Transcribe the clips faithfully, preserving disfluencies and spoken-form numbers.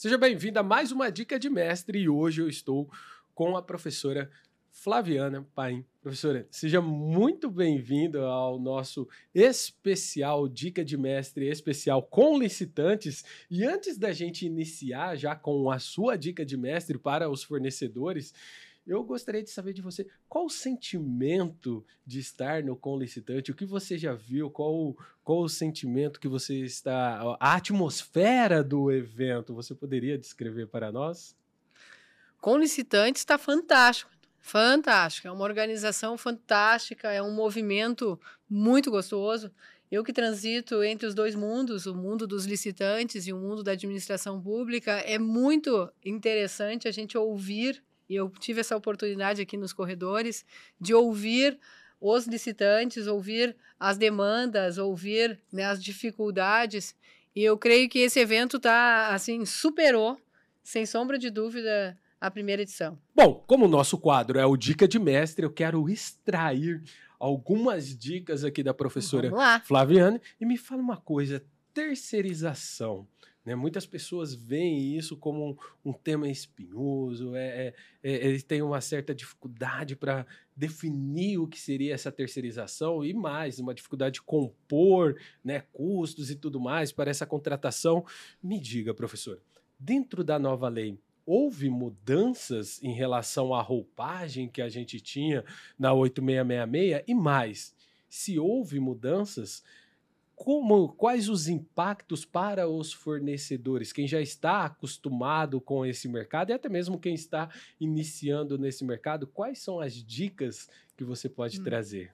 Seja bem-vindo a mais uma Dica de Mestre e hoje eu estou com a professora Flaviana Paim. Professora, seja muito bem-vinda ao nosso especial Dica de Mestre, especial com licitantes. E antes da gente iniciar já com a sua Dica de Mestre para os fornecedores, eu gostaria de saber de você qual o sentimento de estar no Com Licitante, o que você já viu, qual, qual o sentimento que você está, a atmosfera do evento, você poderia descrever para nós? Com Licitante está fantástico, fantástico, é uma organização fantástica, é um movimento muito gostoso. Eu que transito entre os dois mundos, o mundo dos licitantes e o mundo da administração pública, é muito interessante a gente ouvir. E eu tive essa oportunidade aqui nos corredores de ouvir os licitantes, ouvir as demandas, ouvir, né, as dificuldades. E eu creio que esse evento tá, assim, superou, sem sombra de dúvida, a primeira edição. Bom, como o nosso quadro é o Dica de Mestre, eu quero extrair algumas dicas aqui da professora Flaviana. E me fala uma coisa, terceirização. Né? Muitas pessoas veem isso como um, um tema espinhoso, é, é, é, eles têm uma certa dificuldade para definir o que seria essa terceirização e mais, uma dificuldade de compor, né, custos e tudo mais para essa contratação. Me diga, professor, dentro da nova lei, houve mudanças em relação à roupagem que a gente tinha na oito seis seis seis? E mais, se houve mudanças, Como, quais os impactos para os fornecedores, quem já está acostumado com esse mercado e até mesmo quem está iniciando nesse mercado, quais são as dicas que você pode hum. trazer?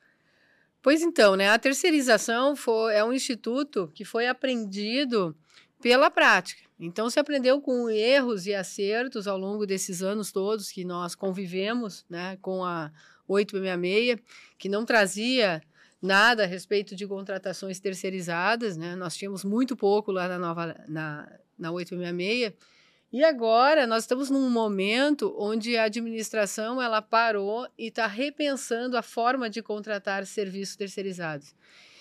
Pois então, né, a terceirização foi, é um instituto que foi aprendido pela prática. Então, se aprendeu com erros e acertos ao longo desses anos todos que nós convivemos, né, com a oito seis seis, que não trazia nada a respeito de contratações terceirizadas, né? Nós tínhamos muito pouco lá na, nova, na, na oito seis seis, e agora nós estamos num momento onde a administração ela parou e está repensando a forma de contratar serviços terceirizados.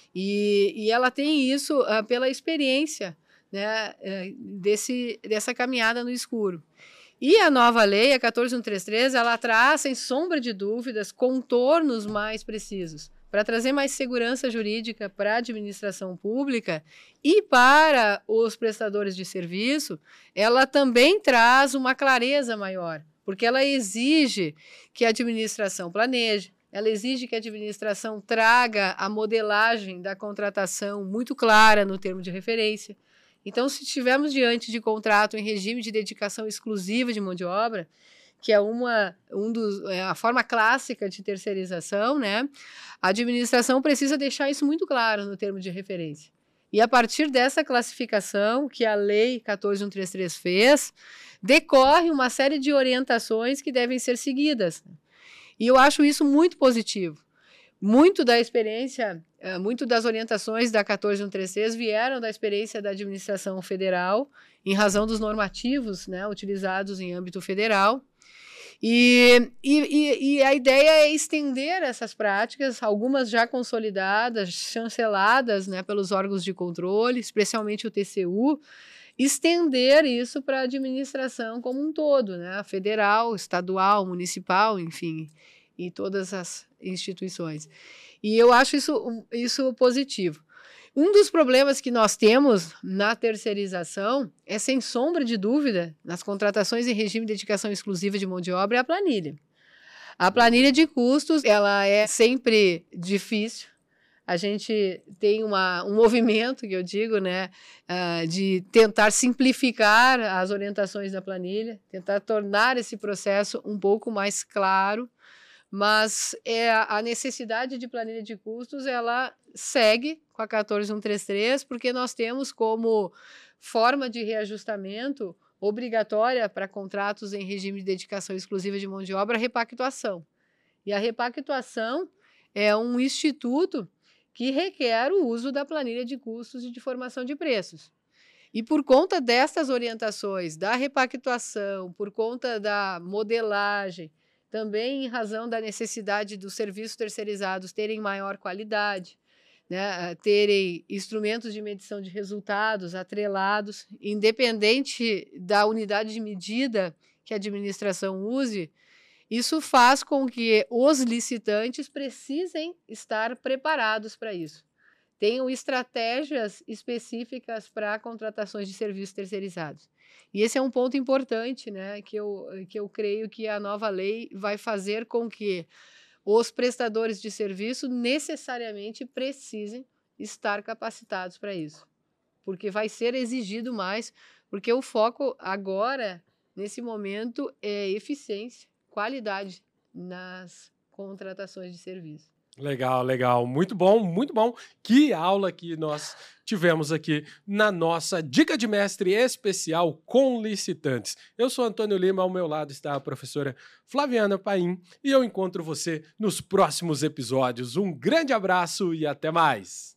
E, e ela tem isso uh, pela experiência, né, uh, desse, dessa caminhada no escuro. E a nova lei, a quatorze mil cento e trinta e três, ela traz, sem sombra de dúvidas, contornos mais precisos, para trazer mais segurança jurídica para a administração pública e para os prestadores de serviço. Ela também traz uma clareza maior, porque ela exige que a administração planeje, ela exige que a administração traga a modelagem da contratação muito clara no termo de referência. Então, se estivermos diante de contrato em regime de dedicação exclusiva de mão de obra, que é uma um dos, é a forma clássica de terceirização, né? A administração precisa deixar isso muito claro no termo de referência. E a partir dessa classificação que a Lei quatorze mil cento e trinta e três fez, decorre uma série de orientações que devem ser seguidas. E eu acho isso muito positivo. Muito da experiência, muito das orientações da quatorze mil cento e trinta e três vieram da experiência da administração federal, em razão dos normativos, né, utilizados em âmbito federal. E, e, e a ideia é estender essas práticas, algumas já consolidadas, chanceladas, né, pelos órgãos de controle, especialmente o T C U, estender isso para a administração como um todo, né, federal, estadual, municipal, enfim, e todas as instituições. E eu acho isso, isso positivo. Um dos problemas que nós temos na terceirização é, sem sombra de dúvida, nas contratações em regime de dedicação exclusiva de mão de obra, é a planilha. A planilha de custos, ela é sempre difícil. A gente tem uma, um movimento, que eu digo, né, uh, de tentar simplificar as orientações da planilha, tentar tornar esse processo um pouco mais claro, mas é, a necessidade de planilha de custos, ela segue com a quatorze mil cento e trinta e três, porque nós temos como forma de reajustamento obrigatória para contratos em regime de dedicação exclusiva de mão de obra a repactuação. E a repactuação é um instituto que requer o uso da planilha de custos e de formação de preços. E por conta dessas orientações, da repactuação, por conta da modelagem, também em razão da necessidade dos serviços terceirizados terem maior qualidade, né, terem instrumentos de medição de resultados atrelados, independente da unidade de medida que a administração use, isso faz com que os licitantes precisem estar preparados para isso. Tenham estratégias específicas para contratações de serviços terceirizados. E esse é um ponto importante, né, que eu, que eu creio que a nova lei vai fazer com que os prestadores de serviço necessariamente precisem estar capacitados para isso, porque vai ser exigido mais, porque o foco agora, nesse momento, é eficiência, qualidade nas contratações de serviço. Legal, legal. Muito bom, muito bom. Que aula que nós tivemos aqui na nossa Dica de Mestre especial com licitantes. Eu sou Antônio Lima, ao meu lado está a professora Flaviana Paim e eu encontro você nos próximos episódios. Um grande abraço e até mais!